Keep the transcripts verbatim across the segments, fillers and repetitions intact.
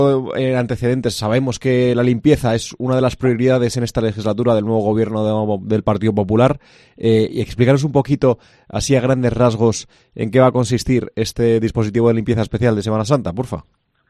En antecedentes, sabemos que la limpieza es una de las prioridades en esta legislatura del nuevo gobierno de, del Partido Popular. Eh, y explicaros un poquito, así a grandes rasgos, en qué va a consistir este dispositivo de limpieza especial de Semana Santa, porfa.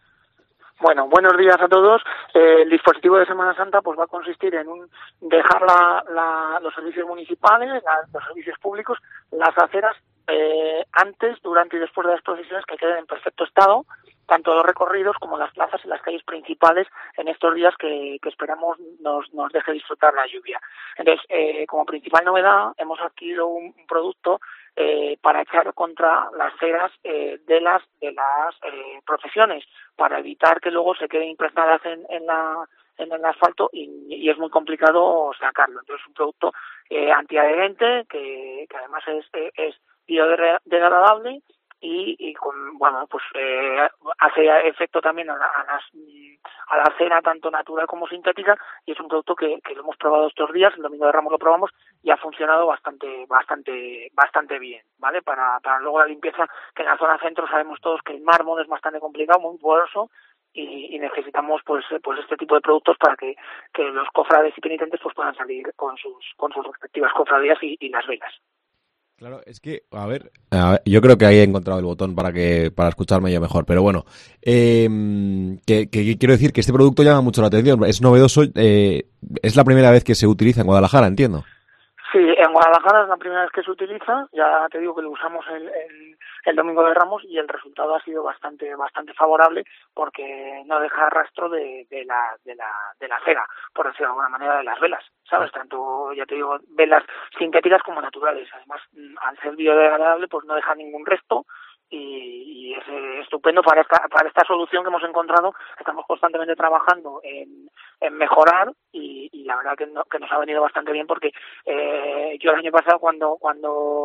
Bueno, buenos días a todos. Eh, el dispositivo de Semana Santa pues va a consistir en un dejar la, la, los servicios municipales, la, los servicios públicos, las aceras eh, antes, durante y después de las procesiones que queden en perfecto estado, tanto los recorridos como las plazas y las calles principales en estos días que, que esperamos nos, nos deje disfrutar la lluvia. Entonces, eh, como principal novedad, hemos adquirido un, un producto eh, para echar contra las ceras eh, de las de las eh, procesiones, para evitar que luego se queden impregnadas en, en la en el asfalto y, y es muy complicado sacarlo. Entonces, es un producto eh, antiadherente que, que además es, es biodegradable y, y con bueno pues eh, hace efecto también a la, a, las, a la cera tanto natural como sintética, y es un producto que, que lo hemos probado estos días. El domingo de Ramos lo probamos y ha funcionado bastante bastante bastante bien, ¿vale? Para para luego la limpieza, que en la zona centro sabemos todos que el mármol es bastante complicado, muy poroso, y, y necesitamos pues pues este tipo de productos para que, que los cofrades y penitentes pues puedan salir con sus con sus respectivas cofradías y, y las velas. Claro, es que, a ver, a ver, yo creo que ahí he encontrado el botón para que para escucharme yo mejor, pero bueno, eh, que, que quiero decir que este producto llama mucho la atención, es novedoso, eh, es la primera vez que se utiliza en Guadalajara, entiendo. Sí, en Guadalajara es la primera vez que se utiliza. Ya te digo que lo usamos el, el, el domingo de Ramos y el resultado ha sido bastante bastante favorable, porque no deja rastro de, de la de la de la cera, por decirlo de alguna manera, de las velas, ¿sabes? Tanto, ya te digo, velas sintéticas como naturales. Además, al ser biodegradable, pues no deja ningún resto. Y, y es eh, estupendo para esta para esta solución que hemos encontrado. Estamos constantemente trabajando en, en mejorar y, y la verdad que, no, que nos ha venido bastante bien, porque eh, yo el año pasado cuando cuando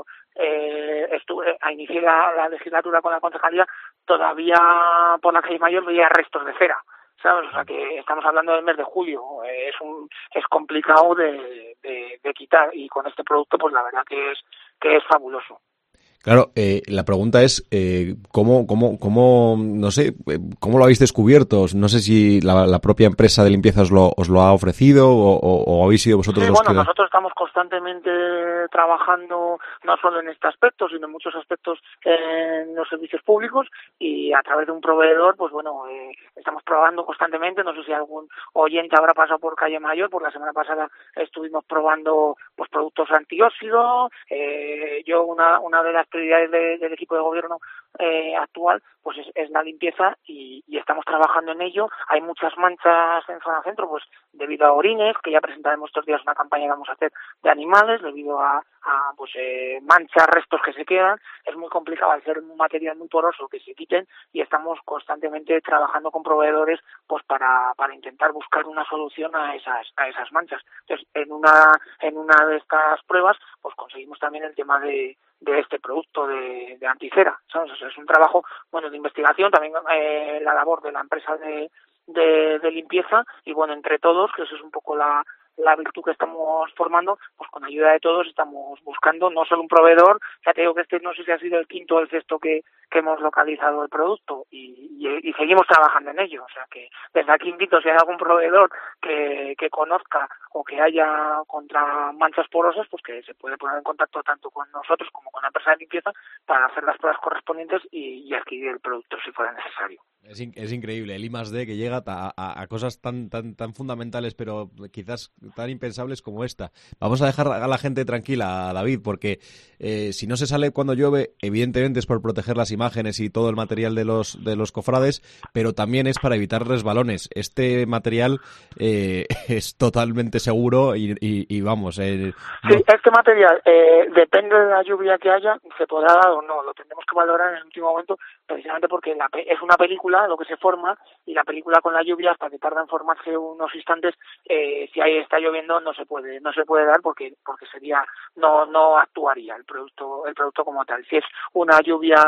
eh, estuve a iniciar la, la legislatura con la concejalía, todavía por la calle Mayor veía restos de cera, ¿sabes? O sea que estamos hablando del mes de julio, eh, es un es complicado de, de, de quitar, y con este producto pues la verdad que es que es fabuloso. Claro, eh, la pregunta es eh, ¿cómo, cómo, cómo, no sé, eh, cómo lo habéis descubierto? No sé si la, la propia empresa de limpieza os lo, os lo ha ofrecido o, o, o habéis sido vosotros sí, los bueno, que... nosotros estamos constantemente trabajando no solo en este aspecto, sino en muchos aspectos en los servicios públicos, y a través de un proveedor, pues bueno, eh, estamos probando constantemente. No sé si algún oyente habrá pasado por Calle Mayor, porque la semana pasada estuvimos probando pues productos antióxido. Eh, yo una una de las prioridades de, del equipo de gobierno eh, actual pues es, es la limpieza, y, y estamos trabajando en ello. Hay muchas manchas en zona centro, pues debido a orines, que ya presentaremos estos días una campaña que vamos a hacer de animales, debido a, a pues eh, manchas, restos que se quedan. Es muy complicado al ser un material muy poroso que se quiten, y estamos constantemente trabajando con proveedores pues para para intentar buscar una solución a esas a esas manchas. Entonces, en una en una de estas pruebas pues conseguimos también el tema de de este producto de, de anticera, ¿sabes? O sea, es un trabajo bueno de investigación, también eh, la labor de la empresa de, de de limpieza, y bueno, entre todos, que eso es un poco la la virtud que estamos formando, pues con ayuda de todos estamos buscando no solo un proveedor. Ya te digo que este no sé si ha sido el quinto o el sexto que, que hemos localizado el producto, y, y, y seguimos trabajando en ello. O sea que desde aquí invito, si hay algún proveedor que, que conozca o que haya contra manchas porosas, pues que se puede poner en contacto tanto con nosotros como con la empresa de limpieza para hacer las pruebas correspondientes y, y adquirir el producto si fuera necesario. Es, in, es increíble el I más D que llega a, a, a cosas tan, tan, tan fundamentales, pero quizás tan impensables como esta. Vamos a dejar a la gente tranquila, David, porque eh, si no se sale cuando llueve, evidentemente es por proteger las imágenes y todo el material de los de los cofrades, pero también es para evitar resbalones. Este material eh, es totalmente seguro y, y, y vamos... Eh, no. Sí, este material, eh, depende de la lluvia que haya, se podrá dar o no. Lo tendremos que valorar en el último momento, precisamente porque la, es una película lo que se forma, y la película con la lluvia, hasta que tarda en formarse unos instantes, eh, si ahí está lloviendo no se puede no se puede dar, porque porque sería no no actuaría el producto el producto como tal. Si es una lluvia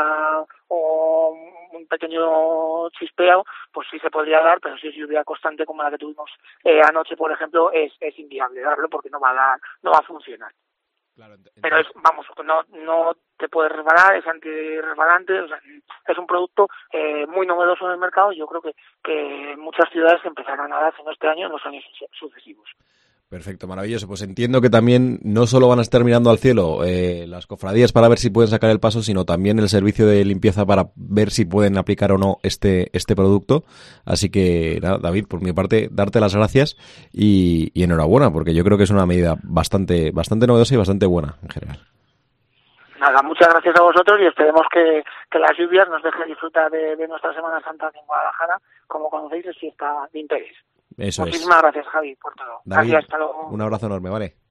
o un pequeño chispeo, pues sí se podría dar, pero si es lluvia constante como la que tuvimos eh, anoche, por ejemplo, es es inviable darlo, porque no va a dar no va a funcionar. Claro, ent- pero es, vamos, no no te puedes resbalar, es antirresbalante, o sea, es un producto eh, muy novedoso en el mercado y yo creo que, que muchas ciudades empezarán a dar haciendo este año en los años sucesivos. Perfecto, maravilloso. Pues entiendo que también no solo van a estar mirando al cielo eh, las cofradías para ver si pueden sacar el paso, sino también el servicio de limpieza para ver si pueden aplicar o no este este producto. Así que, nada, David, por mi parte, darte las gracias y, y enhorabuena, porque yo creo que es una medida bastante bastante novedosa y bastante buena en general. Nada, muchas gracias a vosotros y esperemos que, que las lluvias nos dejen disfrutar de, de nuestra Semana Santa aquí en Guadalajara. Como conocéis, es fiesta de interés. Eso Muchísimas es. gracias, Javi, por todo. David, Gracias, hasta luego. un abrazo enorme, ¿vale?